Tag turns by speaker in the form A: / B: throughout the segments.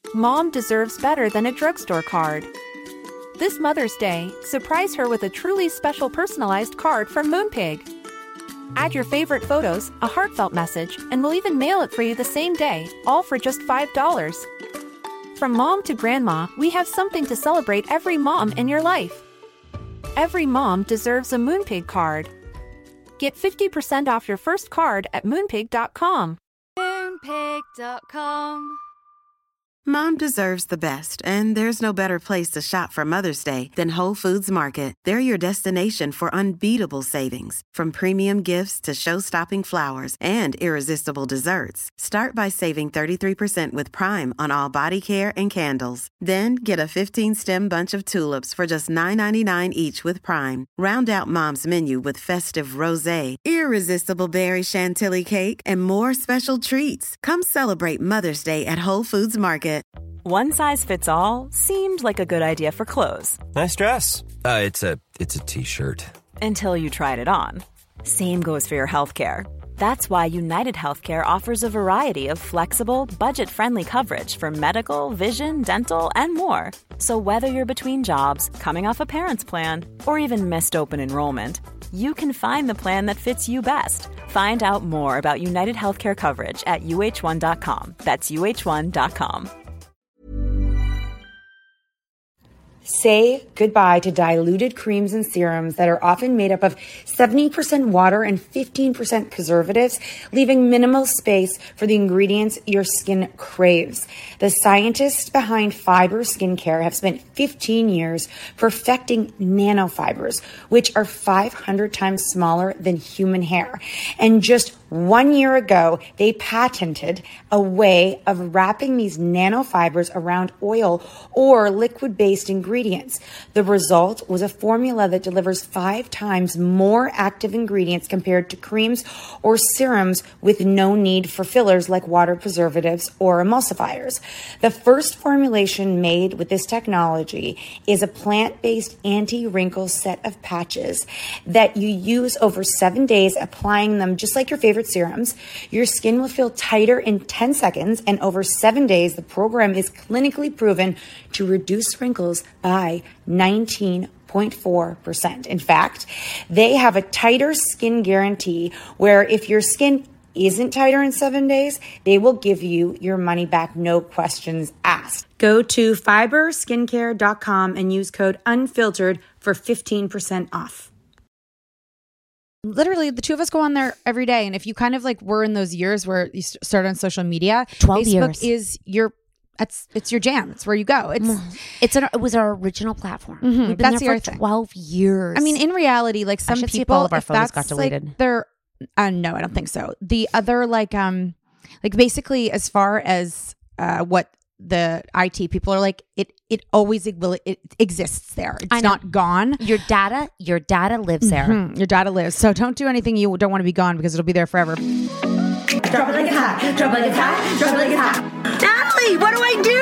A: Mom deserves better than a drugstore card. This Mother's Day, surprise her with a truly special personalized card from Moonpig. Add your favorite photos, a heartfelt message, and we'll even mail it for you the same day, all for just $5. From mom to grandma, we have something to celebrate every mom in your life. Every mom deserves a Moonpig card. Get 50% off your first card at moonpig.com.
B: Moonpig.com.
C: Mom deserves the best, and there's no better place to shop for Mother's Day than Whole Foods Market. They're your destination for unbeatable savings, from premium gifts to show-stopping flowers and irresistible desserts. Start by saving 33% with Prime on all body care and candles. Then get a 15-stem bunch of tulips for just $9.99 each with Prime. Round out Mom's menu with festive rosé, irresistible berry chantilly cake, and more special treats. Come celebrate Mother's Day at Whole Foods Market.
D: One size fits all seemed like a good idea for clothes.
E: Nice dress. It's a t-shirt.
D: Until you tried it on. Same goes for your healthcare. That's why United Healthcare offers a variety of flexible, budget-friendly coverage for medical, vision, dental, and more. So whether you're between jobs, coming off a parent's plan, or even missed open enrollment, you can find the plan that fits you best. Find out more about United Healthcare coverage at uh1.com. That's uh1.com.
F: Say goodbye to diluted creams and serums that are often made up of 70% water and 15% preservatives, leaving minimal space for the ingredients your skin craves. The scientists behind Fiber Skincare have spent 15 years perfecting nanofibers, which are 500 times smaller than human hair. And just 1 year ago, they patented a way of wrapping these nanofibers around oil or liquid-based ingredients. The result was a formula that delivers 5 times more active ingredients compared to creams or serums with no need for fillers like water preservatives or emulsifiers. The first formulation made with this technology is a plant-based anti-wrinkle set of patches that you use over 7 days, applying them just like your favorite serums. Your skin will feel tighter in 10 seconds, and over 7 days, the program is clinically proven to reduce wrinkles by 19.4%. In fact, they have a tighter skin guarantee where if your skin isn't tighter in 7 days, they will give you your money back, no questions asked. Go to fiberskincare.com and use code UNFILTERED for 15% off.
G: Literally, the two of us go on there every day. And if you kind of like were in those years where you started on social media,
H: 12
G: Facebook
H: years.
G: is it's your jam. It's where you go.
H: It was our original platform.
G: Mm-hmm.
H: We've been
G: That's
H: there
G: the
H: for
G: other thing.
H: 12 years.
G: I mean, in reality, like some
H: should see if
G: people,
H: all of our
G: if
H: photos
G: that's
H: got deleted.
G: like their, no, I don't think so. The other like basically as far as what the IT people are like, it always it exists there. It's not gone.
H: Your data lives there.
G: Mm-hmm. Your data lives. So don't do anything you don't want to be gone because it'll be there forever.
I: Drop it like it's hot. Drop it like it's hot. Drop it like it's hot. Natalie, what do I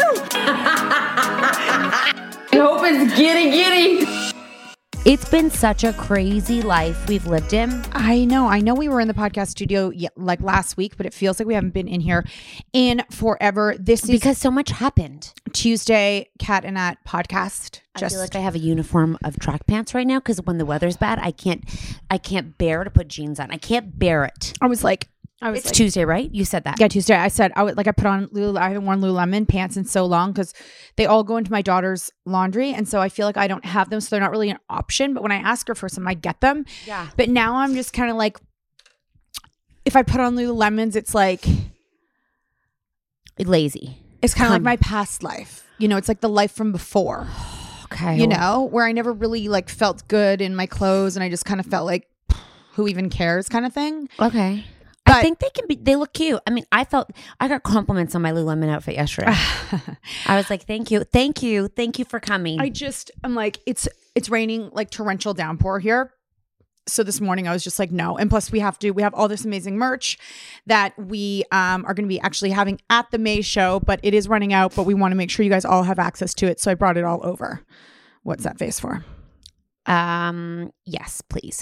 I: do? I hope it's giddy.
H: It's been such a crazy life we've lived in.
G: I know we were in the podcast studio like last week, but it feels like we haven't been in here in forever. This is
H: because so much happened.
G: Tuesday Cat and Nat podcast.
H: I feel like I have a uniform of track pants right now because when the weather's bad, I can't bear to put jeans on. I can't bear it.
G: It's
H: Tuesday, right? You said that.
G: Yeah, Tuesday. I said I put on I haven't worn Lululemon pants in so long because they all go into my daughter's laundry, and so I feel like I don't have them, so they're not really an option. But when I ask her for some, I get them.
H: Yeah.
G: But now I'm just kind of like, if I put on Lululemons, it's like
H: lazy.
G: It's kind of like my past life. You know, it's like the life from before.
H: Okay.
G: You know, where I never really like felt good in my clothes, and I just kind of felt like, who even cares, kind of thing.
H: Okay.
G: But
H: I think they look cute. I mean, I got compliments on my Lululemon outfit yesterday. I was like, thank you for coming.
G: I'm like, it's raining like torrential downpour here. So this morning I was just like, no. And plus we have all this amazing merch that we are going to be actually having at the May show, but it is running out, but we want to make sure you guys all have access to it. So I brought it all over. What's that face for?
H: Yes, please.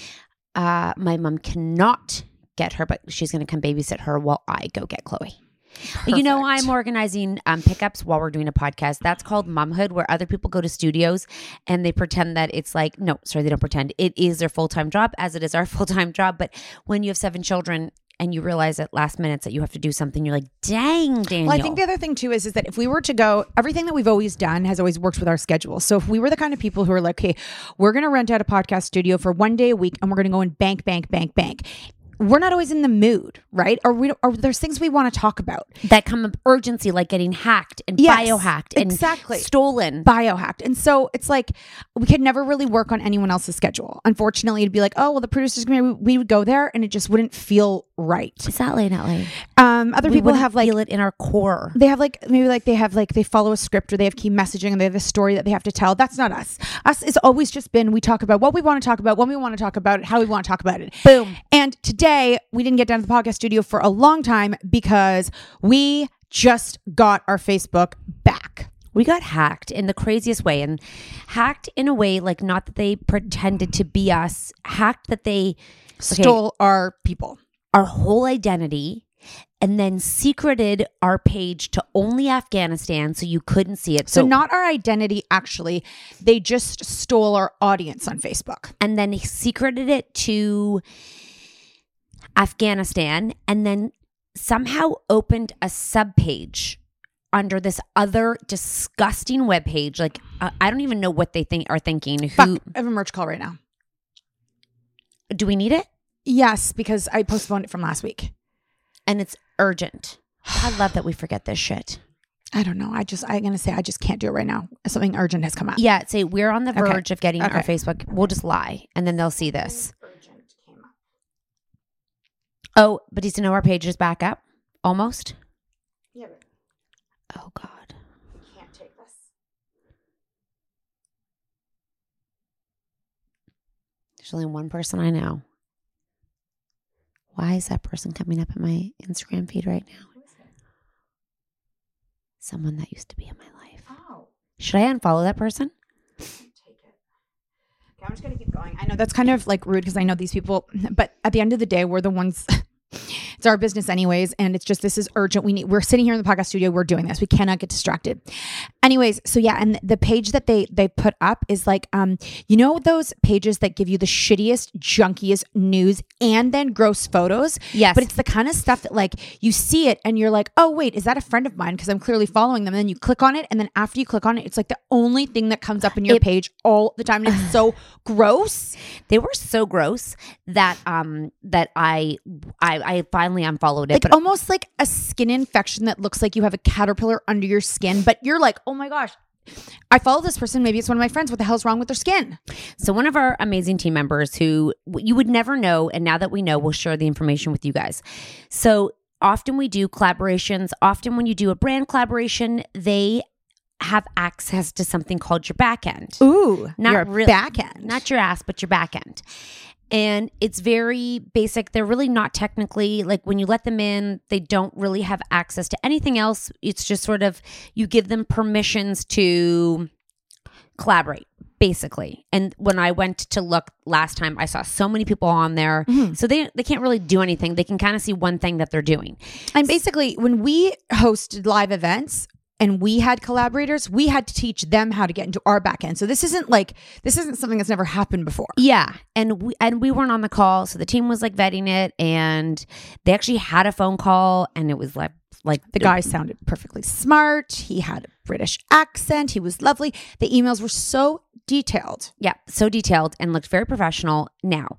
H: My mom cannot get her, but she's going to come babysit her while I go get Chloe. You know,
G: Perfect.
H: I'm organizing pickups while we're doing a podcast. That's called momhood, where other people go to studios and they pretend that it's like, no, sorry, they don't pretend. It is their full-time job, as it is our full-time job. But when you have 7 children and you realize at last minutes that you have to do something, you're like, dang, Daniel.
G: Well, I think the other thing too is that if we were to go, everything that we've always done has always worked with our schedule. So if we were the kind of people who are like, okay, we're going to rent out a podcast studio for 1 day a week and we're going to go and bank. We're not always in the mood, right? Or there's things we want to talk about
H: that come of urgency, like getting hacked and
G: Yes,
H: biohacked and
G: exactly.
H: stolen.
G: Biohacked. And so it's like we could never really work on anyone else's schedule. Unfortunately, it'd be like, oh, well, the producers, we would go there and it just wouldn't feel right.
H: Is that late, not late?
G: Other
H: We
G: people
H: wouldn't
G: have like,
H: feel it in our core.
G: they have like, maybe like they follow a script or they have key messaging and they have a story that they have to tell. That's not us. Us is always just been, we talk about what we want to talk about, when we want to talk about it, how we want to talk about it.
H: Boom.
G: And today we didn't get down to the podcast studio for a long time because we just got our Facebook back.
H: We got hacked in the craziest way, and hacked in a way like not that they pretended to be us, hacked that they
G: Stole our people.
H: our whole identity, and then secreted our page to only Afghanistan so you couldn't see it.
G: So not our identity, actually. They just stole our audience on Facebook.
H: And then secreted it to Afghanistan, and then somehow opened a subpage under this other disgusting webpage. Like, I don't even know what they are thinking.
G: Fuck, I have a merch call right now.
H: Do we need it?
G: Yes, because I postponed it from last week.
H: And it's urgent. I love that we forget this shit.
G: I don't know. I'm going to say I just can't do it right now. Something urgent has come up.
H: Yeah, say we're on the
G: Okay.
H: verge of getting our
G: Okay.
H: Facebook. We'll just lie, and then they'll see this. Oh, but do you know our page is back up? Almost?
G: Yeah, but
H: Oh, God.
G: I can't take this.
H: There's only one person I know. Why is that person coming up in my Instagram feed right now? Someone that used to be in my life.
G: Oh.
H: Should I unfollow that person?
G: Take it. Okay, I'm just going to keep going. I know that's kind of like rude because I know these people, but at the end of the day, we're the ones... It's our business anyways, and it's just, this is urgent. We're sitting here in the podcast studio. We're doing this. We cannot get distracted. Anyways, so yeah, and the page that they put up is like, you know those pages that give you the shittiest, junkiest news and then gross photos?
H: Yes.
G: But it's the kind of stuff that like you see it and you're like, oh wait, is that a friend of mine? Because I'm clearly following them. And then you click on it, and then after you click on it, it's like the only thing that comes up in your page all the time, and it's so gross.
H: They were so gross that that I finally unfollowed it.
G: Like
H: but
G: almost like a skin infection that looks like you have a caterpillar under your skin, but you're like, oh my gosh, I follow this person. Maybe it's one of my friends. What the hell's wrong with their skin?
H: So one of our amazing team members who you would never know, and now that we know, we'll share the information with you guys. So often we do collaborations. Often when you do a brand collaboration, they have access to something called your back end.
G: Ooh,
H: Not
G: your
H: really-
G: back end.
H: Not your ass, but your back end. And it's very basic. They're really not technically, like when you let them in, they don't really have access to anything else. It's just sort of, you give them permissions to collaborate, basically. And when I went to look last time, I saw so many people on there. So they can't really do anything. They can kind of see one thing that they're doing.
G: And basically, when we hosted live events and we had collaborators, we had to teach them how to get into our back end. So this isn't something that's never happened before.
H: Yeah, and we weren't on the call, so the team was like vetting it, and they actually had a phone call, and it was like
G: The guy sounded perfectly smart. He had a British accent. He was lovely. The emails were so detailed.
H: Yeah, so detailed and looked very professional. Now,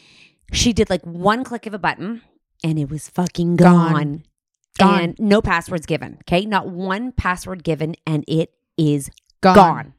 H: she did like one click of a button, and it was fucking gone. And no passwords given. Okay, not one password given, and it is gone.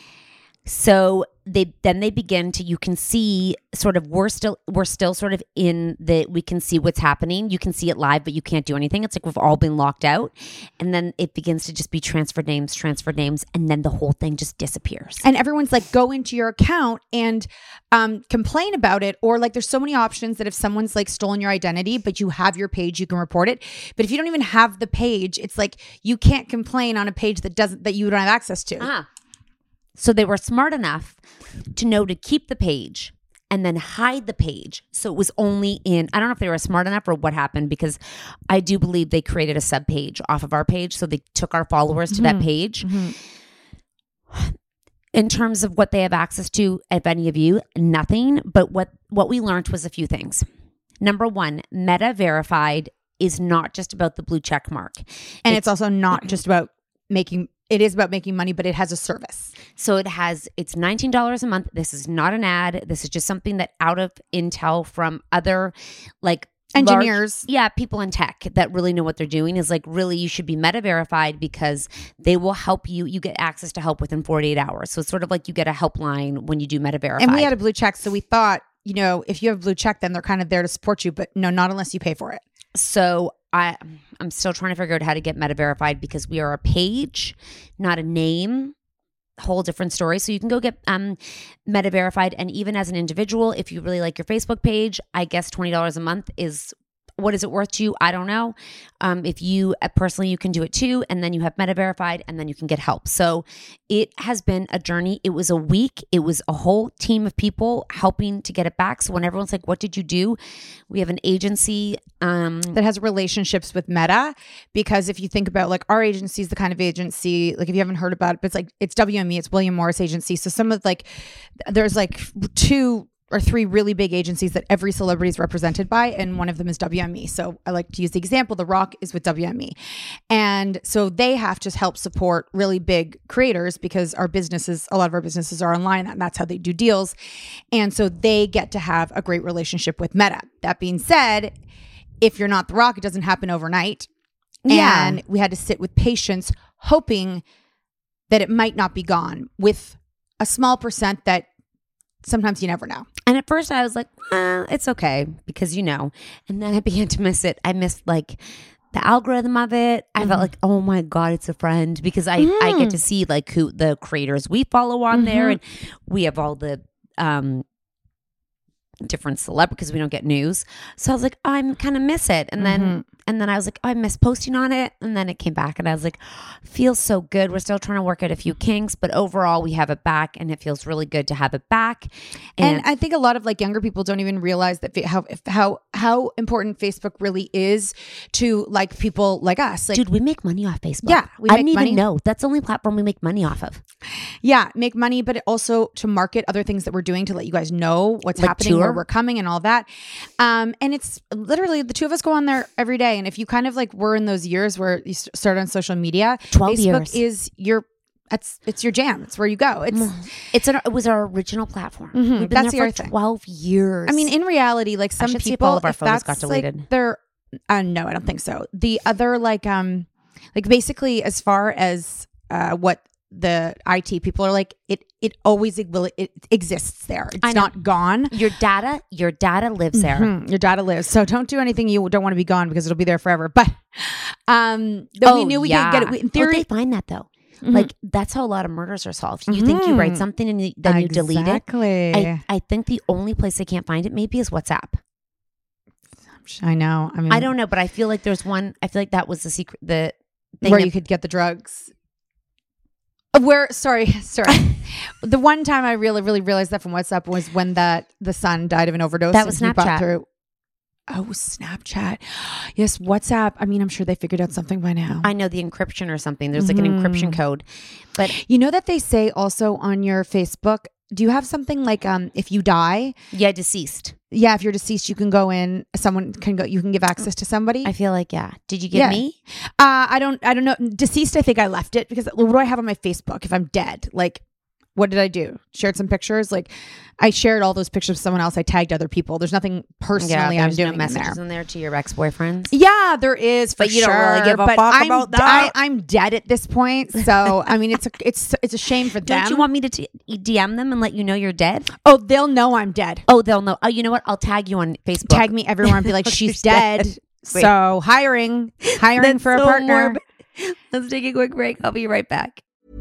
H: So they begin to, you can see sort of, we're still sort of in the, we can see what's happening. You can see it live, but you can't do anything. It's like we've all been locked out. And then it begins to just be transferred names. And then the whole thing just disappears.
G: And everyone's like, go into your account and complain about it. Or like, there's so many options that if someone's like stolen your identity, but you have your page, you can report it. But if you don't even have the page, it's like, you can't complain on a page that you don't have access to.
H: So they were smart enough to know to keep the page, and then hide the page. So it was only in, I don't know if they were smart enough or what happened, because I do believe they created a sub page off of our page. So they took our followers to that page. In terms of what they have access to, if any of you, nothing. But what we learned was a few things. Number one, Meta Verified is not just about the blue check mark.
G: And it's also not just about it is about making money, but it has a service.
H: So it's $19 a month. This is not an ad. This is just something that out of intel from other like
G: engineers.
H: People in tech that really know what they're doing is like, really, you should be Meta Verified because they will help you. You get access to help within 48 hours. So it's sort of like you get a helpline when you do Meta Verified.
G: And we had a blue check. So we thought, if you have a blue check, then they're kind of there to support you. But no, not unless you pay for it.
H: So I'm still trying to figure out how to get Meta Verified because we are a page, not a name. Whole different story. So you can go get Meta Verified. And even as an individual, if you really like your Facebook page, I guess $20 a month is, what is it worth to you? I don't know. If you personally, you can do it too. And then you have Meta Verified and then you can get help. So it has been a journey. It was a week. It was a whole team of people helping to get it back. So when everyone's like, what did you do? We have an agency
G: that has relationships with Meta, because if you think about like our agency is the kind of agency, like if you haven't heard about it, but it's WME, it's William Morris Agency. So some of there's like 2 or 3 really big agencies that every celebrity is represented by, and one of them is WME. So I like to use the example, The Rock is with WME. And so they have to help support really big creators because a lot of our businesses are online, and that's how they do deals. And so they get to have a great relationship with Meta. That being said, if you're not The Rock, it doesn't happen overnight.
H: Yeah.
G: And we had to sit with patience, hoping that it might not be gone, with a small percent that sometimes you never know.
H: And at first I was like, it's okay because and then I began to miss it. I missed like the algorithm of it. I felt like, oh my God, it's a friend, because I get to see like who the creators we follow on there, and we have all the different celebrities because we don't get news. So I was like, I kind of miss it. And then I was like, I miss posting on it. And then it came back and I was like, feels so good. We're still trying to work out a few kinks, but overall we have it back and it feels really good to have it back.
G: And I think a lot of like younger people don't even realize that how important Facebook really is to like people like us. Like,
H: dude, we make money off Facebook.
G: Yeah.
H: I didn't even know. That's the only platform we make money off of.
G: Yeah. Make money, but also to market other things that we're doing to let you guys know what's happening, where we're coming and all that. And it's literally the two of us go on there every day. And if you kind of like were in those years where you start on social media,
H: 12
G: Facebook
H: years.
G: is it's your jam. It's where you go.
H: It was our original platform. We've been
G: That's
H: there
G: the
H: for
G: other
H: 12 years.
G: I mean, in reality, like some
H: should see if
G: people,
H: all of our
G: if
H: photos
G: that's
H: got deleted.
G: like their, no, I don't think so. The other like basically as far as what the IT people are like, it always it exists there. It's not gone.
H: Your data lives there.
G: Your data lives. So don't do anything you don't want to be gone, because it'll be there forever. But we knew we could get it. In theory,
H: they find that though. Like that's how a lot of murders are solved. You think you write something and then you delete it.
G: Exactly.
H: I think the only place they can't find it maybe is WhatsApp.
G: I know. I mean,
H: I don't know, but I feel like there's one. I feel like that was the secret. The thing
G: where you could get the drugs. Sorry. The one time I really, really realized that from WhatsApp was when the son died of an overdose.
H: That was Snapchat.
G: Snapchat. Yes, WhatsApp. I mean, I'm sure they figured out something by now.
H: I know the encryption or something. There's like an encryption code. But
G: you know that they say also on your Facebook, do you have something like if you die?
H: Yeah, deceased.
G: Yeah, if you're deceased, you can go in. Someone can go. You can give access to somebody.
H: I feel like Did you give me?
G: I don't know. Deceased. I think I left it because what do I have on my Facebook if I'm dead? Like, what did I do? Shared some pictures. Like, I shared all those pictures with someone else. I tagged other people. There's nothing personally I'm doing
H: no messages in there to your ex-boyfriends.
G: Yeah, there is,
H: but you don't really give a fuck about that.
G: I'm dead at this point, so I mean, it's a shame for them.
H: Don't you want me to DM them and let you know you're dead?
G: Oh, they'll know I'm dead.
H: Oh, they'll know. Oh, you know what? I'll tag you on Facebook.
G: Tag me everywhere and be like, she's dead. So hiring for a partner.
H: Let's take a quick break. I'll be right back.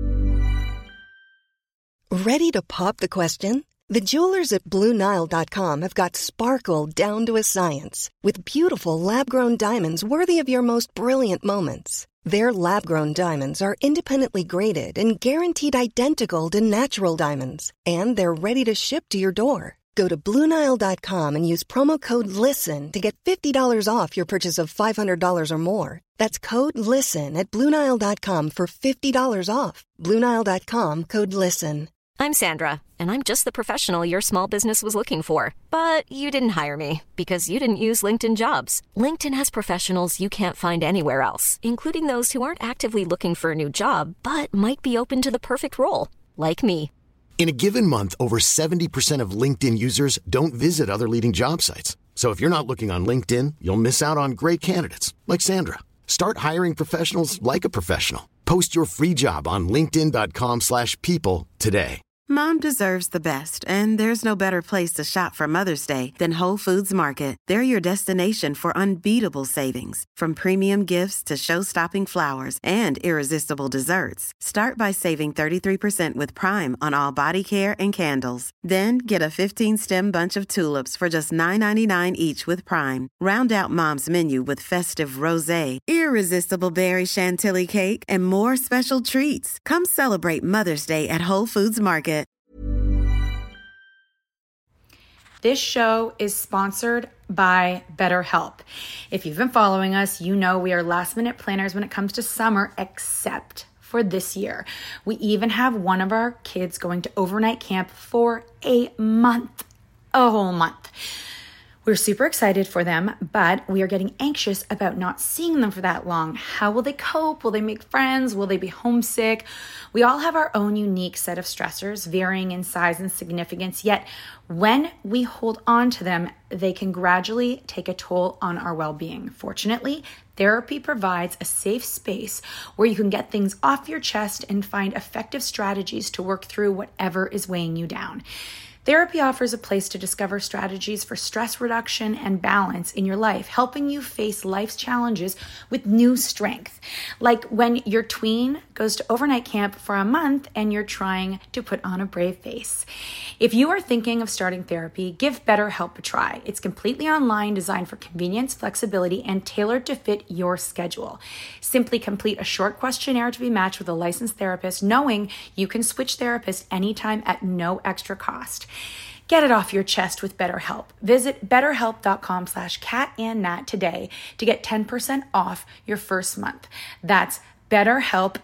B: Ready to pop the question? The jewelers at BlueNile.com have got sparkle down to a science with beautiful lab-grown diamonds worthy of your most brilliant moments. Their lab-grown diamonds are independently graded and guaranteed identical to natural diamonds, and they're ready to ship to your door. Go to BlueNile.com and use promo code LISTEN to get $50 off your purchase of $500 or more. That's code LISTEN at BlueNile.com for $50 off. BlueNile.com, code LISTEN.
J: I'm Sandra, and I'm just the professional your small business was looking for. But you didn't hire me because you didn't use LinkedIn Jobs. LinkedIn has professionals you can't find anywhere else, including those who aren't actively looking for a new job, but might be open to the perfect role, like me.
K: In a given month, over 70% of LinkedIn users don't visit other leading job sites. So if you're not looking on LinkedIn, you'll miss out on great candidates like Sandra. Start hiring professionals like a professional. Post your free job on linkedin.com/people today.
C: Mom deserves the best, and there's no better place to shop for Mother's Day than Whole Foods Market. They're your destination for unbeatable savings, from premium gifts to show-stopping flowers and irresistible desserts. Start by saving 33% with Prime on all body care and candles. Then get a 15-stem bunch of tulips for just $9.99 each with Prime. Round out Mom's menu with festive rosé, irresistible berry chantilly cake, and more special treats. Come celebrate Mother's Day at Whole Foods Market.
F: This show is sponsored by BetterHelp. If you've been following us, you know we are last-minute planners when it comes to summer, except for this year. We even have one of our kids going to overnight camp for a month, a whole month. We're super excited for them, but we are getting anxious about not seeing them for that long. How will they cope? Will they make friends? Will they be homesick? We all have our own unique set of stressors, varying in size and significance, yet when we hold on to them, they can gradually take a toll on our well-being. Fortunately, therapy provides a safe space where you can get things off your chest and find effective strategies to work through whatever is weighing you down. Therapy offers a place to discover strategies for stress reduction and balance in your life, helping you face life's challenges with new strength. Like when your tween goes to overnight camp for a month and you're trying to put on a brave face. If you are thinking of starting therapy, give BetterHelp a try. It's completely online, designed for convenience, flexibility, and tailored to fit your schedule. Simply complete a short questionnaire to be matched with a licensed therapist, knowing you can switch therapists anytime at no extra cost. Get it off your chest with BetterHelp. Visit betterhelp.com/catandnat today to get 10% off your first month. That's BetterHelp,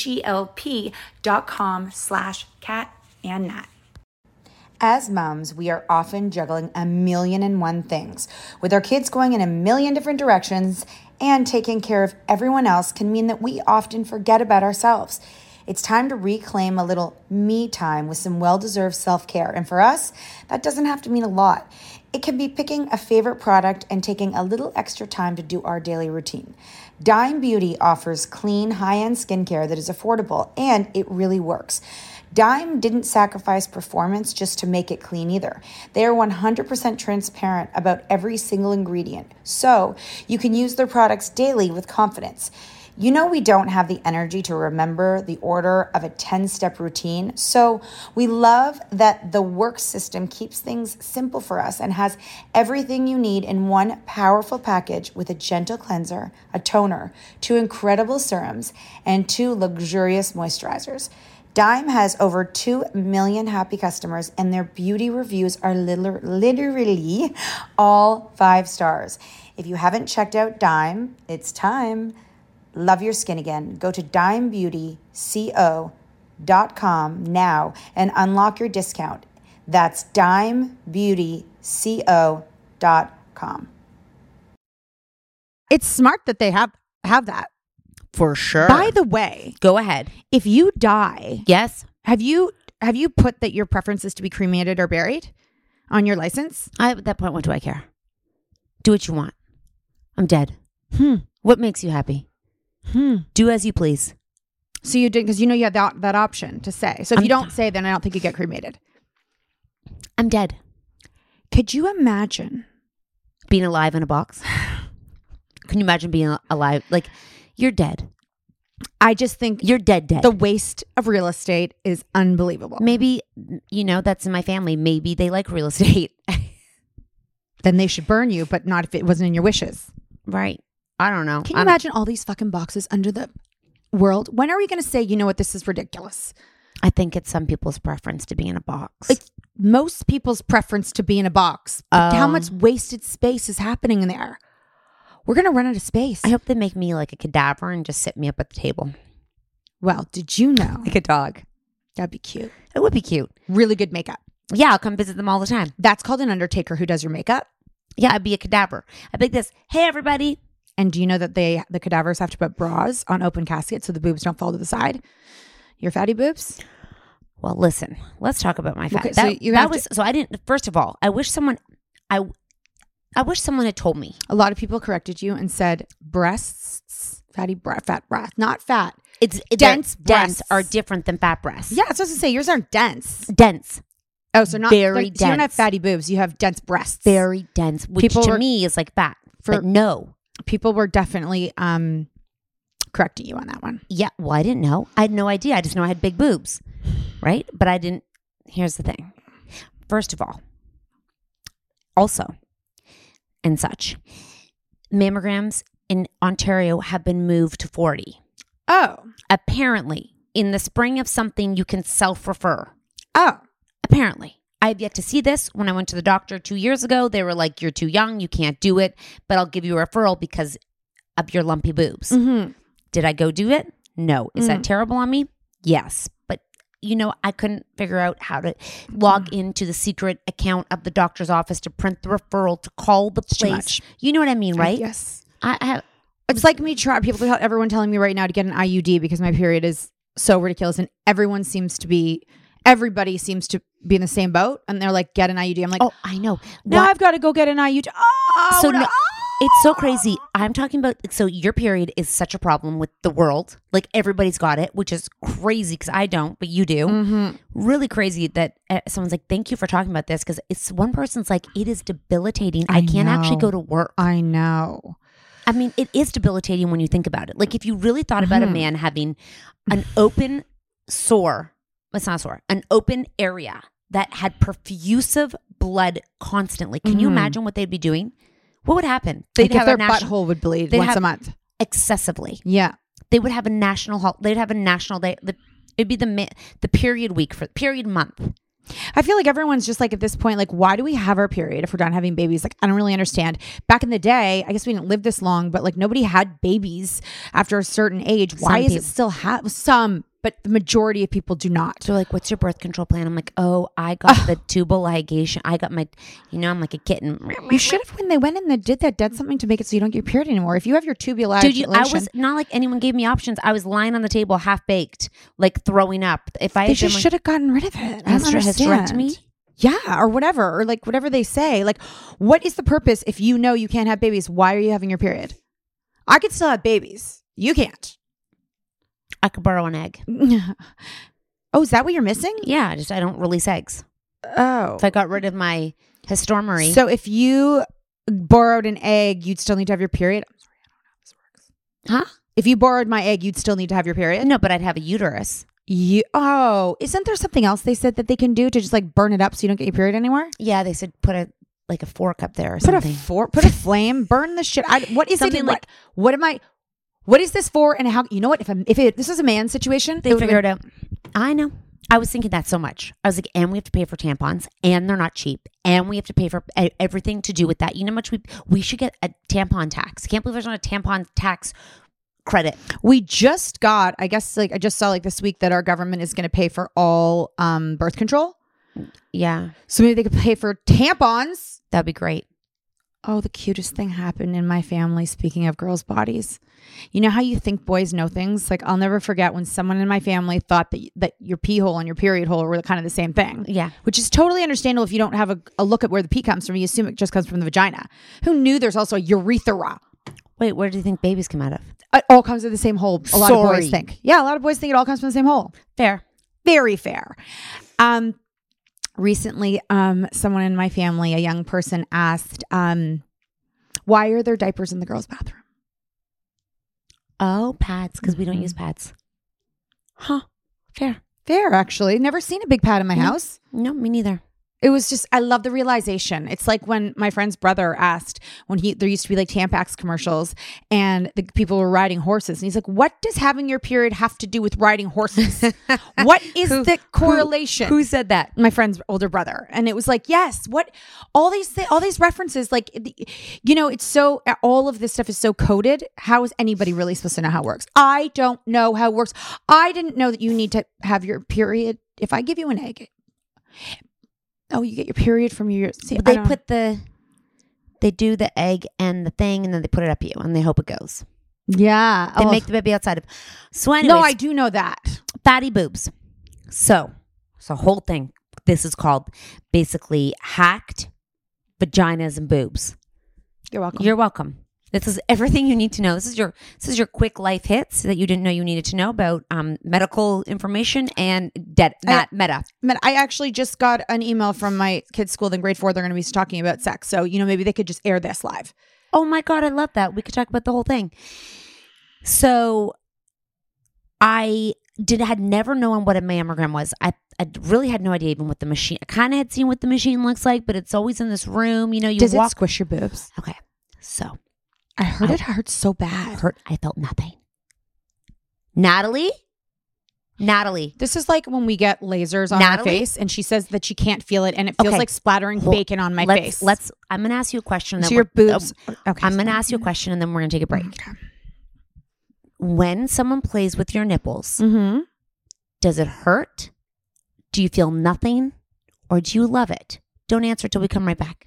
F: HELP.com/catandnat. As moms, we are often juggling 1,000,001 things. With our kids going in 1,000,000 different directions, and taking care of everyone else can mean that we often forget about ourselves. It's time to reclaim a little me time with some well-deserved self-care. And for us, that doesn't have to mean a lot. It can be picking a favorite product and taking a little extra time to do our daily routine. Dime Beauty offers clean, high-end skincare that is affordable, and it really works. Dime didn't sacrifice performance just to make it clean either. They are 100% transparent about every single ingredient, so you can use their products daily with confidence. You know we don't have the energy to remember the order of a 10-step routine, so we love that the work system keeps things simple for us and has everything you need in one powerful package with a gentle cleanser, a toner, 2 incredible serums, and 2 luxurious moisturizers. Dime has over 2 million happy customers, and their beauty reviews are literally all 5 stars. If you haven't checked out Dime, it's time. Love your skin again. Go to dimebeautyco.com now and unlock your discount. That's dimebeautyco.com.
G: It's smart that they have that.
H: For sure.
G: By the way,
H: go ahead.
G: If you die,
H: yes,
G: have you put that your preference is to be cremated or buried on your license?
H: At that point, what do I care? Do what you want. I'm dead. What makes you happy? Do as you please.
G: So you did, because you know you have that option to say. So if you don't say, then I don't think you get cremated.
H: I'm dead.
G: Could you imagine
H: being alive in a box? Can you imagine being alive? Like, you're dead.
G: I just think
H: you're dead.
G: The waste of real estate is unbelievable.
H: Maybe, that's in my family. Maybe they like real estate.
G: Then they should burn you, but not if it wasn't in your wishes.
H: Right. I don't know.
G: Can you imagine all these fucking boxes under the world? When are we going to say, you know what, this is ridiculous?
H: I think it's some people's preference to be in a box.
G: It's most people's preference to be in a box. But how much wasted space is happening in there? We're going to run out of space.
H: I hope they make me like a cadaver and just sit me up at the table.
G: Well, did you know?
H: Like a dog.
G: That'd be cute.
H: It would be cute.
G: Really good makeup.
H: Yeah, I'll come visit them all the time.
G: That's called an undertaker who does your makeup.
H: Yeah, I'd be a cadaver. I'd be like this, hey, everybody.
G: And do you know that the cadavers have to put bras on open caskets so the boobs don't fall to the side? Your fatty boobs?
H: Well, listen, let's talk about my fat.
G: Okay,
H: so I didn't, first of all, I wish someone had told me.
G: A lot of people corrected you and said breasts, fat breath, not fat.
H: It's
G: dense
H: breasts are different than fat breasts.
G: Yeah, I was supposed to say yours aren't dense.
H: Dense.
G: Oh, so not
H: very dense.
G: So you don't have fatty boobs. You have dense breasts.
H: Very dense, which to me is like fat. But no.
G: People were definitely correcting you on that one.
H: Yeah, well, I didn't know. I had no idea. I just know I had big boobs, right? But I didn't. Here's the thing. First of all, also, and such, mammograms in Ontario have been moved to 40.
G: Oh.
H: Apparently, in the spring of something, you can self-refer.
G: Oh.
H: Apparently. I have yet to see this. When I went to the doctor 2 years ago, they were like, you're too young, you can't do it, but I'll give you a referral because of your lumpy boobs.
G: Mm-hmm.
H: Did I go do it? No. Is that terrible on me? Yes. But, I couldn't figure out how to log into the secret account of the doctor's office to print the referral, to call the place. You know what I mean, right?
G: Yes.
H: I have.
G: It's like me everyone telling me right now to get an IUD because my period is so ridiculous and everybody seems to be in the same boat and they're like, get an IUD. I'm like,
H: oh, I know.
G: Now I've got to go get an IUD. Oh,
H: so it's so crazy. I'm talking about, so your period is such a problem with the world. Like everybody's got it, which is crazy because I don't, but you do.
G: Mm-hmm.
H: Really crazy that someone's like, thank you for talking about this because it's one person's like, it is debilitating. I can't actually go to work.
G: I know.
H: I mean, it is debilitating when you think about it. Like if you really thought about a man having an open sore, it's not sore, an open area that had perfusive blood constantly. Can you imagine what they'd be doing? What would happen?
G: They'd have their butthole would bleed once a month.
H: Excessively.
G: Yeah.
H: They would have a national they'd have a national day. It'd be the period week for period month.
G: I feel like everyone's just like at this point, like, why do we have our period if we're done having babies? Like, I don't really understand. Back in the day, I guess we didn't live this long, but like nobody had babies after a certain age. Why is it still some, but the majority of people do not.
H: They're like, what's your birth control plan? I'm like, oh, I got the tubal ligation. I got my, I'm like a kitten.
G: You should have, when they went in and did something to make it so you don't get your period anymore. If you have your tubal ligation.
H: Dude, I was not like anyone gave me options. I was lying on the table half baked, like throwing up. If I
G: they just should have gotten rid of it. I don't understand.
H: Hysterectomy?
G: Yeah, or whatever, or like whatever they say. Like, what is the purpose if you know you can't have babies? Why are you having your period? I could still have babies. You can't.
H: I could borrow an egg.
G: Oh, is that what you're missing?
H: Yeah, I don't release eggs.
G: Oh.
H: If I got rid of my hysterectomy.
G: So if you borrowed an egg, you'd still need to have your period? I'm sorry, I don't know how this works.
H: Huh?
G: If you borrowed my egg, you'd still need to have your period?
H: No, but I'd have a uterus.
G: Isn't there something else they said that they can do to just like burn it up so you don't get your period anymore?
H: Yeah, they said put a fork up there or something.
G: Put a flame, burn the shit. What is something it? What is this for? And how? You know what? If this was a man situation,
H: they figure it out. I know. I was thinking that so much. I was like, and we have to pay for tampons, and they're not cheap, and we have to pay for everything to do with that. You know how much we should get a tampon tax. Can't believe there's not a tampon tax credit.
G: We just got, I guess, like I just saw like this week that our government is going to pay for all birth control.
H: Yeah.
G: So maybe they could pay for tampons.
H: That'd be great.
G: Oh, the cutest thing happened in my family. Speaking of girls' bodies, you know how you think boys know things? Like I'll never forget when someone in my family thought that your pee hole and your period hole were kind of the same thing.
H: Yeah.
G: Which is totally understandable if you don't have a look at where the pee comes from. You assume it just comes from the vagina. Who knew there's also a urethra?
H: Wait, where do you think babies come out of?
G: It all comes from the same hole. A lot of boys think. Yeah, a lot of boys think it all comes from the same hole.
H: Fair.
G: Very fair. Recently, someone in my family, a young person, asked, why are there diapers in the girls' bathroom?
H: Oh, pads, because we don't use pads. Huh. Fair.
G: Fair, actually. Never seen a big pad in my house.
H: No, me neither.
G: It was just, I love the realization. It's like when my friend's brother asked when there used to be like Tampax commercials and the people were riding horses. And he's like, what does having your period have to do with riding horses? What is the correlation?
H: Who said that?
G: My friend's older brother. And it was like, yes, what, all these references, like, it's so, all of this stuff is so coded. How is anybody really supposed to know how it works? I don't know how it works. I didn't know that you need to have your period. If I give you an egg, oh, you get your period from your... See,
H: they do the egg and the thing, and then they put it up you, and they hope it goes.
G: Yeah.
H: They make the baby outside of... So anyways,
G: no, I do know that.
H: Fatty boobs. So it's a whole thing. This is called basically hacked vaginas and boobs.
G: You're welcome.
H: You're welcome. This is everything you need to know. This is your quick life hits that you didn't know you needed to know about medical information and meta.
G: I actually just got an email from my kids' school in grade 4. They're going to be talking about sex. So, maybe they could just air this live.
H: Oh my God, I love that. We could talk about the whole thing. So I had never known what a mammogram was. I really had no idea even what the machine, I kind of had seen what the machine looks like, but it's always in this room.
G: Does it squish your boobs?
H: Okay. So
G: I heard it hurts so bad.
H: I felt nothing. Natalie.
G: This is like when we get lasers on our face and she says that she can't feel it and it feels like splattering bacon on my face.
H: I'm going to ask you a question.
G: So your boobs.
H: Okay. I'm going to ask you a question and then we're going to take a break. Okay. When someone plays with your nipples, does it hurt? Do you feel nothing? Or do you love it? Don't answer till we come right back.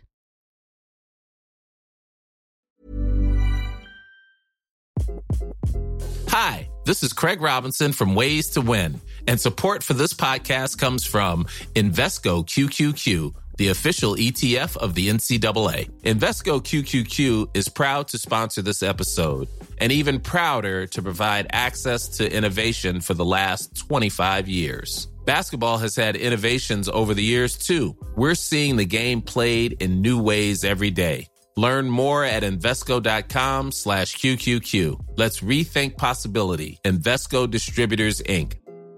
L: Hi, this is Craig Robinson from Ways to Win, and support for this podcast comes from Invesco QQQ, the official ETF of the NCAA. Invesco QQQ is proud to sponsor this episode, and even prouder to provide access to innovation for the last 25 years. Basketball has had innovations over the years, too. We're seeing the game played in new ways every day. Learn more at Invesco.com/QQQ. Let's rethink possibility. Invesco Distributors, Inc.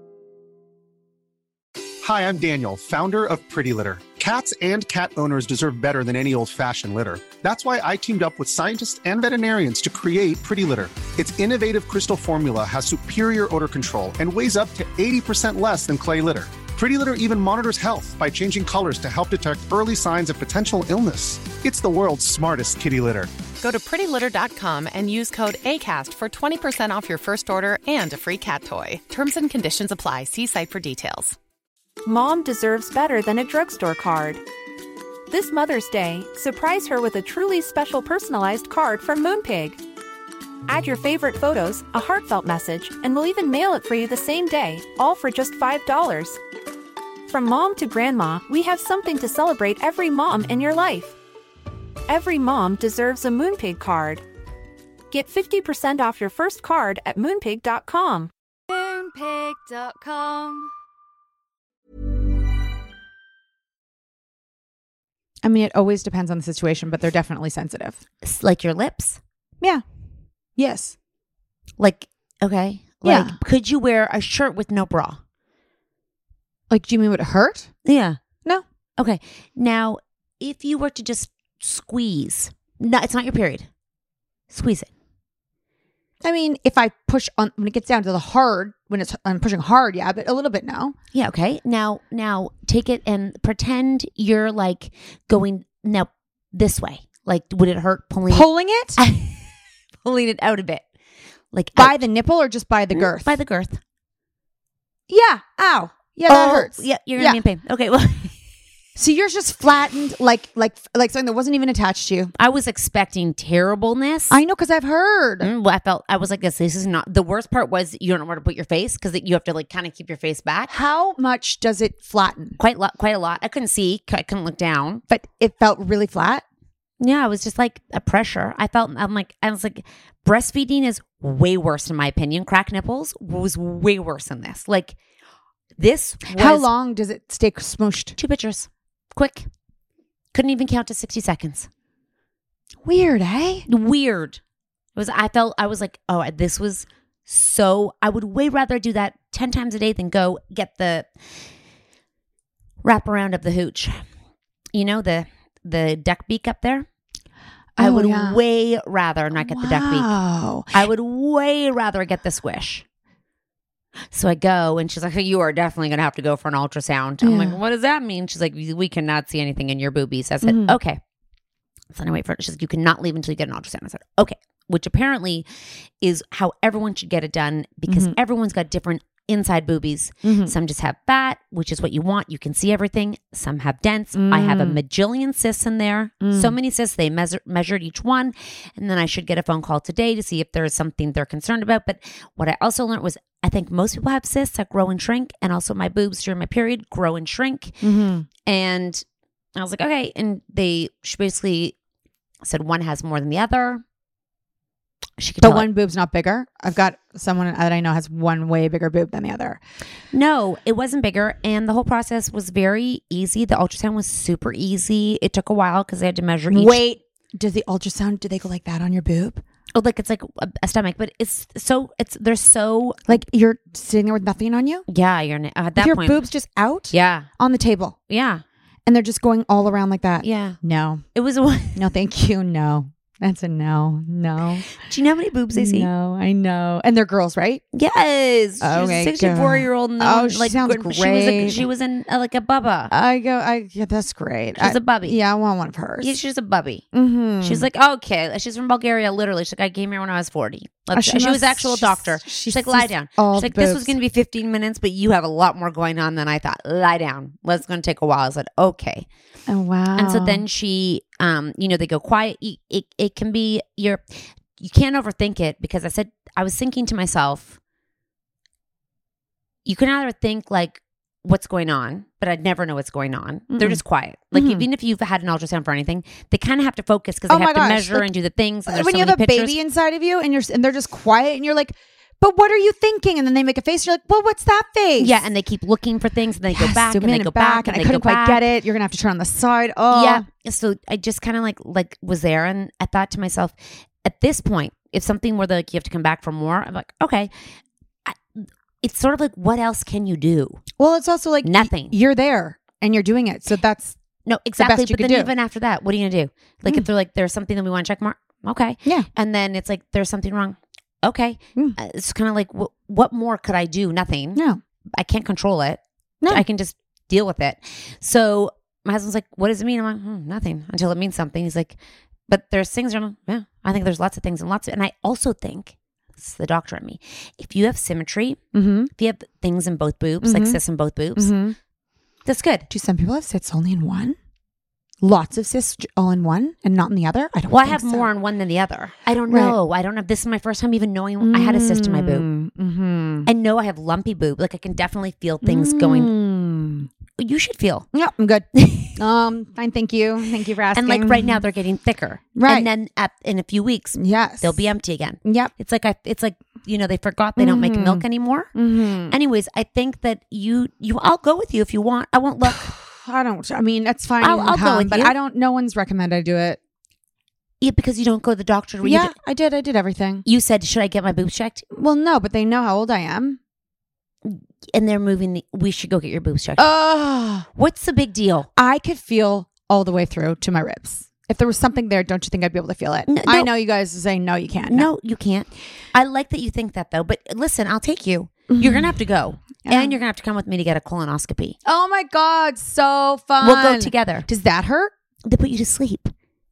M: Hi, I'm Daniel, founder of Pretty Litter. Cats and cat owners deserve better than any old-fashioned litter. That's why I teamed up with scientists and veterinarians to create Pretty Litter. Its innovative crystal formula has superior odor control and weighs up to 80% less than clay litter. Pretty Litter even monitors health by changing colors to help detect early signs of potential illness. It's the world's smartest kitty litter.
N: Go to prettylitter.com and use code ACAST for 20% off your first order and a free cat toy. Terms and conditions apply. See site for details.
A: Mom deserves better than a drugstore card. This Mother's Day, surprise her with a truly special personalized card from Moonpig. Add your favorite photos, a heartfelt message, and we'll even mail it for you the same day, all for just $5. From mom to grandma, we have something to celebrate every mom in your life. Every mom deserves a Moonpig card. Get 50% off your first card at Moonpig.com.
O: Moonpig.com.
G: I mean, it always depends on the situation, but they're definitely sensitive.
H: Like your lips?
G: Yeah. Yes.
H: Like, okay. Like, could you wear a shirt with no bra?
G: Like, do you mean would it hurt?
H: Yeah.
G: No.
H: Okay. Now, if you were to just squeeze, no, it's not your period. Squeeze it.
G: I mean, if I push on, when it gets down to the hard, I'm pushing hard, yeah, but a little bit no.
H: Yeah, okay. Now take it and pretend you're like going now this way. Like, would it hurt pulling
G: it?
H: Pulling it out a bit. Like
G: by the nipple or just by the girth?
H: By the girth.
G: Yeah. Ow. Yeah, that hurts.
H: Yeah, you're gonna be in pain. Okay, well.
G: So yours just flattened like something that wasn't even attached to you.
H: I was expecting terribleness.
G: I know, because I've heard.
H: I was like, this is not, the worst part was you don't know where to put your face because you have to like kind of keep your face back.
G: How much does it flatten?
H: Quite a lot. I couldn't see. I couldn't look down.
G: But it felt really flat?
H: Yeah, it was just like a pressure. I was like, breastfeeding is way worse in my opinion. Cracked nipples was way worse than this. Like this was,
G: how long does it stay smooshed?
H: 2 pictures. Quick. Couldn't even count to 60 seconds.
G: Weird, eh?
H: Weird. I was like, oh, this was so, I would way rather do that 10 times a day than go get the wraparound of the hooch. You know the duck beak up there? I would way rather not get the duck beak. I would way rather get the squish. So I go and she's like, you are definitely going to have to go for an ultrasound. I'm like, what does that mean? She's like, we cannot see anything in your boobies. I said, okay. So then I wait for it. She's like, you cannot leave until you get an ultrasound. I said, okay. Which apparently is how everyone should get it done because everyone's got different inside boobies. Some just have fat, which is what you want. You can see everything. Some have dense. I have a majillion cysts in there. So many cysts. They measured each one. And then I should get a phone call today to see if there is something they're concerned about. But what I also learned was I think most people have cysts that grow and shrink. And also my boobs during my period grow and shrink. And I was like, okay. And she basically said one has more than the other.
G: But one boob's not bigger. I've got someone that I know has one way bigger boob than the other.
H: No, it wasn't bigger. And the whole process was very easy. The ultrasound was super easy. It took a while because they had to measure each.
G: Wait, does the ultrasound, do they go like that on your boob?
H: Oh, like it's like a stomach, but they're so.
G: Like you're sitting there with nothing on you?
H: Yeah, you're at that
G: your
H: point.
G: Your boobs just out?
H: Yeah.
G: On the table?
H: Yeah.
G: And they're just going all around like that?
H: Yeah.
G: No.
H: It was
G: no, thank you. No. That's a no. No.
H: Do you know how many boobs they see?
G: No, I know. And they're girls, right?
H: Yes.
G: Okay,
H: she's a 64-year-old.
G: She sounds great.
H: She was in like a bubba.
G: Yeah, that's great.
H: She's a bubby.
G: Yeah, I want one of hers.
H: Yeah, she's a bubby. She's like, okay. She's from Bulgaria, literally. She's like, I came here when I was 40. She was an actual doctor. She's like, lie down. She's like, this was going to be 15 minutes, but you have a lot more going on than I thought. Lie down. Well, it's going to take a while. I said, okay.
G: Oh, wow.
H: And so then she, they go quiet. It can be you can't overthink it because I was thinking to myself, you can either think like what's going on, but I'd never know what's going on. They're just quiet. Like even if you've had an ultrasound for anything, they kind of have to focus because they have to measure and do the things. And
G: when you have a baby inside of you and they're just quiet and you're like, but what are you thinking? And then they make a face. You're like, well, what's that face?
H: Yeah, and they keep looking for things, and they go back, and they go back, and
G: I couldn't quite get it. You're gonna have to turn on the side. Oh,
H: yeah. So I just kind of like was there, and I thought to myself, at this point, if something were like you have to come back for more, I'm like, okay. It's sort of like, what else can you do?
G: Well, it's also like
H: nothing.
G: You're there, and you're doing it. So that's
H: no exactly.
G: The best you
H: but then
G: do.
H: Even after that, what are you gonna do? Like if they're like, there's something that we want to check more. Okay.
G: Yeah.
H: And then it's like there's something wrong. Okay. It's kind of like, what more could I do? Nothing.
G: No.
H: I can't control it.
G: No.
H: I can just deal with it. So my husband's like, what does it mean? I'm like, nothing until it means something. He's like, but there's things. I'm like, yeah, I think there's lots of things and I also think, this is the doctor in me, if you have symmetry, if you have things in both boobs, like cysts in both boobs, that's good.
G: Do some people have cysts only in one? Lots of cysts all in one and not in the other?
H: I have more on one than the other. I don't know. I don't have. This is my first time even knowing I had a cyst in my boob. I know I have lumpy boob. Like I can definitely feel things going. You should feel.
G: Yeah, I'm good. Fine. Thank you. Thank you for asking.
H: And like right now, they're getting thicker.
G: Right.
H: And then in a few weeks,
G: yes,
H: they'll be empty again.
G: Yep.
H: It's like they forgot they don't make milk anymore. Anyways, I think that I'll go with you if you want. I won't look.
G: I mean, that's fine.
H: I'll go with
G: but
H: you.
G: No one's recommended I do it.
H: Yeah, because you don't go to the doctor.
G: I did everything.
H: You said, should I get my boobs checked?
G: Well, no, but they know how old I am.
H: And they're moving we should go get your boobs checked.
G: Oh,
H: what's the big deal?
G: I could feel all the way through to my ribs. If there was something there, don't you think I'd be able to feel it? No, I know you guys are saying, no, you can't.
H: No, you can't. I like that you think that though. But listen, I'll take you. You're going to have to go. Yeah. And you're going to have to come with me to get a colonoscopy.
G: Oh my God. So fun.
H: We'll go together.
G: Does that hurt?
H: They put you to sleep.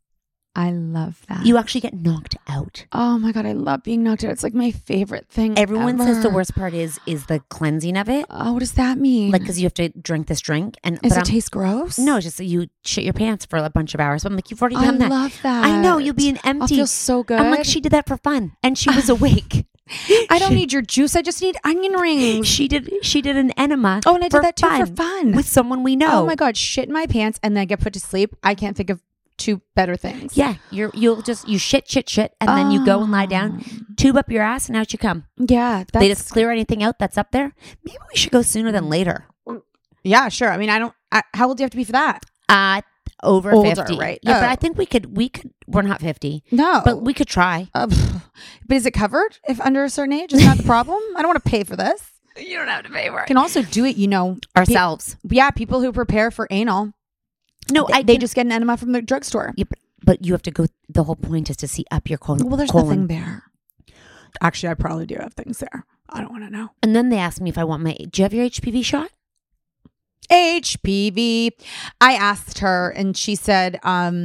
G: I love that.
H: You actually get knocked out.
G: Oh my God. I love being knocked out. It's like my favorite thing.
H: Everyone
G: ever.
H: says the worst part is the cleansing of it.
G: Oh, what does that mean?
H: Like, because you have to drink this drink.
G: Does it taste gross?
H: No, it's just that you shit your pants for a bunch of hours. But I'm like, you've already done that.
G: I love that.
H: I know. You'll be an empty.
G: I'll feel so good.
H: I'm like, she did that for fun. And she was awake.
G: I don't need your juice. I just need onion rings.
H: She did an enema.
G: Oh, and I did that too for fun.
H: With someone we know.
G: Oh my God. Shit in my pants and then get put to sleep. I can't think of two better things.
H: Yeah. You shit. And then you go and lie down, tube up your ass and out you come.
G: Yeah.
H: They just clear anything out that's up there. Maybe we should go sooner than later.
G: Yeah, sure. I mean, how old do you have to be for that?
H: Over
G: Older,
H: 50.
G: Right.
H: Yeah, but I think we could, we're not 50.
G: No.
H: But we could try.
G: But is it covered if under a certain age? Is that the problem? I don't want to pay for this.
H: You don't have to pay for it.
G: Can also do it,
H: ourselves.
G: People who prepare for anal.
H: No,
G: they just get an enema from the drugstore.
H: Yeah, but you have to go. The whole point is to see up your colon.
G: Well, there's nothing there. Actually, I probably do have things there. I don't want to know.
H: And then they asked me if I want do you have your HPV shot?
G: HPV. I asked her and she said,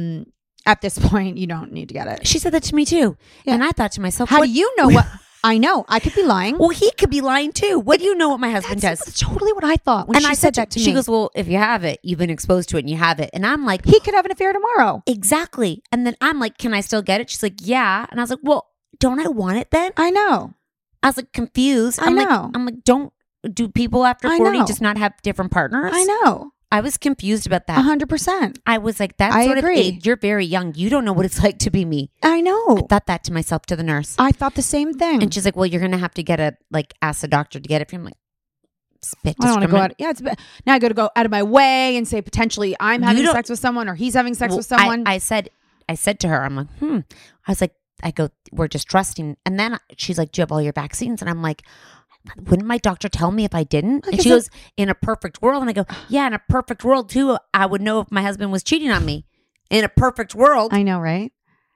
G: at this point, you don't need to get it.
H: She said that to me too. Yeah. And I thought to myself,
G: how do you know what? I know. I could be lying.
H: Well, he could be lying too. What do you know what my husband does?
G: That's totally what I thought when she said that to me.
H: She goes, well, if you have it, you've been exposed to it and you have it. And I'm like,
G: he could have an affair tomorrow.
H: Exactly. And then I'm like, can I still get it? She's like, yeah. And I was like, well, don't I want it then?
G: I know.
H: I was like confused.
G: I know.
H: I'm like, do people after 40 just not have different partners?
G: I know.
H: I was confused about that.
G: 100%.
H: I was like, that sort of age, you're very young. You don't know what it's like to be me.
G: I know.
H: I thought that to myself, to the nurse.
G: I thought the same thing.
H: And she's like, well, you're going to have to get ask the doctor to get it. I'm like, spit
G: I don't want to go out. Yeah, now I got to go out of my way and say potentially I'm having sex with someone or he's having sex with someone.
H: I said to her, I'm like, I was like, we're just trusting. And then she's like, do you have all your vaccines? And I'm like, wouldn't my doctor tell me if I didn't? And she goes, in a perfect world. And I go, yeah, in a perfect world too, I would know if my husband was cheating on me. In a perfect world.
G: I know, right?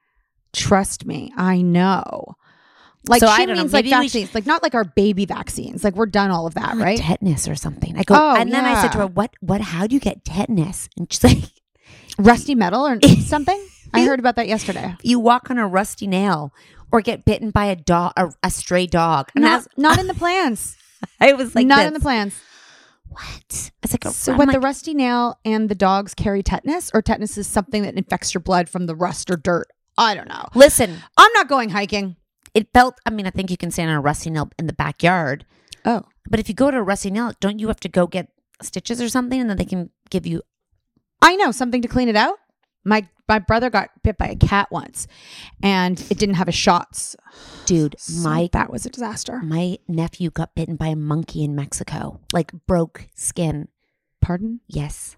G: Trust me. I know. Like, so she means like vaccines, like not like our baby vaccines. Like we're done all of that, right?
H: Tetanus or something. I go, then I said to her, how do you get tetanus? And she's like,
G: rusty metal or something? I heard about that yesterday.
H: You walk on a rusty nail or get bitten by a dog, a stray dog. And
G: not in the plans.
H: I was like,
G: not in the plans.
H: What? It's like
G: the rusty nail and the dogs carry tetanus, or tetanus is something that infects your blood from the rust or dirt. I don't know.
H: Listen,
G: I'm not going hiking.
H: It felt, I think you can stand on a rusty nail in the backyard.
G: Oh.
H: But if you go to a rusty nail, don't you have to go get stitches or something and then they can give you...
G: I know, something to clean it out. My brother got bit by a cat once and it didn't have his shots.
H: Dude,
G: that was a disaster.
H: My nephew got bitten by a monkey in Mexico. Like broke skin.
G: Pardon?
H: Yes.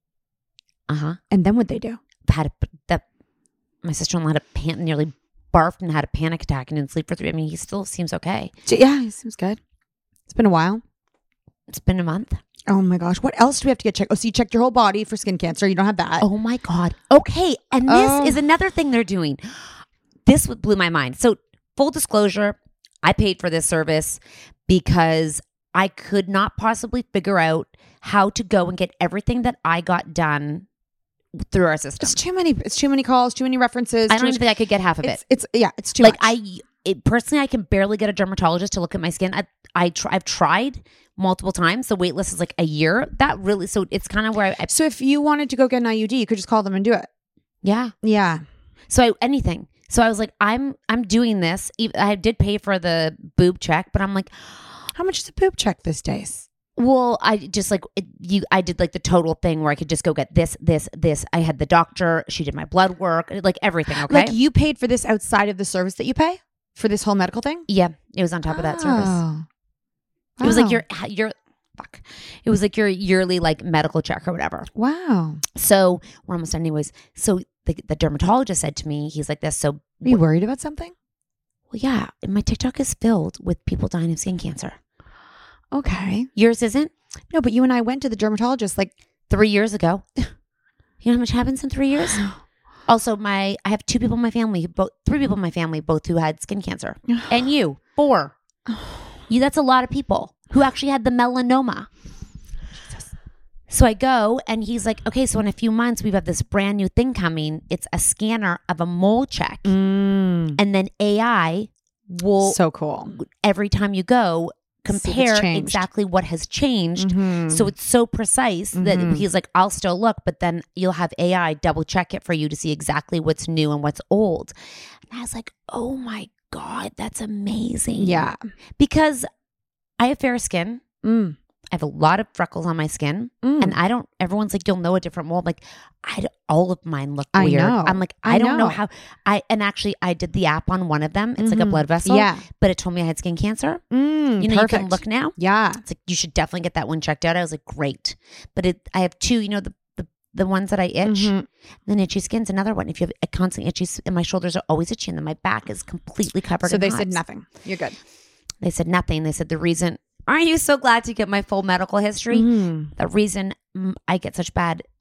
G: And then what'd they do?
H: My sister-in-law nearly barfed and had a panic attack and didn't sleep for 3 days. He still seems okay.
G: Yeah, he seems good. It's been a while.
H: It's been a month.
G: Oh my gosh. What else do we have to get checked? Oh, so you checked your whole body for skin cancer. You don't have that.
H: Oh my God. Okay. And this is another thing they're doing. This blew my mind. So full disclosure, I paid for this service because I could not possibly figure out how to go and get everything that I got done through our system.
G: It's too many calls, too many references.
H: I don't even think I could get half of it.
G: It's too much.
H: Personally, I can barely get a dermatologist to look at my skin. I've tried multiple times. The wait list is like a year. So it's kind of where
G: So if you wanted to go get an IUD, you could just call them and do it.
H: Yeah.
G: Yeah.
H: So anything. So I was like, I'm doing this. I did pay for the boob check, but I'm like,
G: how much is a boob check these days?
H: Well, I just I did like the total thing where I could just go get this. I had the doctor. She did my blood work, like everything. Okay.
G: Like you paid for this outside of the service that you pay for this whole medical thing?
H: Yeah. It was on top of that service. It was like it was like your yearly like medical check or whatever.
G: Wow.
H: So we're almost done anyways. So the dermatologist said to me, he's like this. So
G: are you worried about something?
H: Well, yeah. My TikTok is filled with people dying of skin cancer.
G: Okay.
H: Yours isn't?
G: No, but you and I went to the dermatologist like
H: 3 years ago. You know how much happens in 3 years? Also, I have 2 people in my family, 3 people in my family, both who had skin cancer. And you, 4. That's a lot of people who actually had the melanoma. Jesus. So I go and he's like, okay, so in a few months, we have this brand new thing coming. It's a scanner of a mole check. And then AI will...
G: So cool.
H: Every time you go... compare exactly what has changed. So it's so precise that he's like, I'll still look, but then you'll have AI double check it for you to see exactly what's new and what's old. And I was like, oh my God, that's amazing.
G: Yeah.
H: Because I have fair skin. I have a lot of freckles on my skin. And everyone's like, you'll know a different mold. Like, all of mine look weird. I'm like, I don't know how. Actually, I did the app on one of them. It's like a blood vessel.
G: Yeah.
H: But it told me I had skin cancer.
G: Perfect.
H: You can look now.
G: Yeah.
H: It's like, you should definitely get that one checked out. I was like, great. But I have 2, the ones that I itch. Then itchy skin's another one. If you have a constant itchy, and my shoulders are always itchy, and then my back is completely covered in
G: So they
H: hives.
G: said nothing. You're good.
H: They said nothing. They said the reason... Aren't you so glad to get my full medical history? The reason I get such bad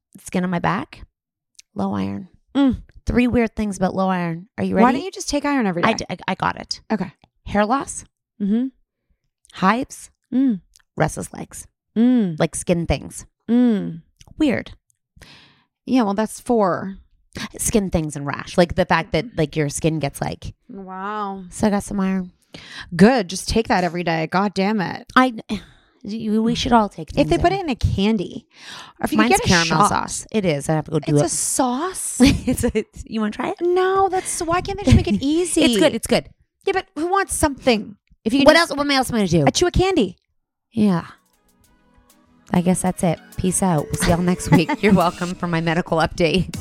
H: skin on my back, low iron. 3 weird things about low iron. Are you ready?
G: Why don't you just take iron every day?
H: I got it.
G: Okay.
H: Hair loss, hives, restless legs, like skin things. Weird.
G: Yeah, well, that's 4.
H: Skin things and rash. Like the fact that like your skin gets like.
G: Wow.
H: So I got some iron.
G: Good. Just take that every day. God damn it.
H: We should all take things
G: if they put it in a candy. Or if you
H: Mine's
G: get a
H: caramel
G: shot.
H: sauce. It is. I have to go do
G: It's
H: it.
G: a sauce?
H: You want to try it?
G: No, why can't they just make it easy?
H: It's good.
G: Yeah, but who wants something? If you can
H: What else am I going to do?
G: I chew a candy.
H: Yeah. I guess that's it. Peace out. We'll see y'all next week. You're welcome for my medical update.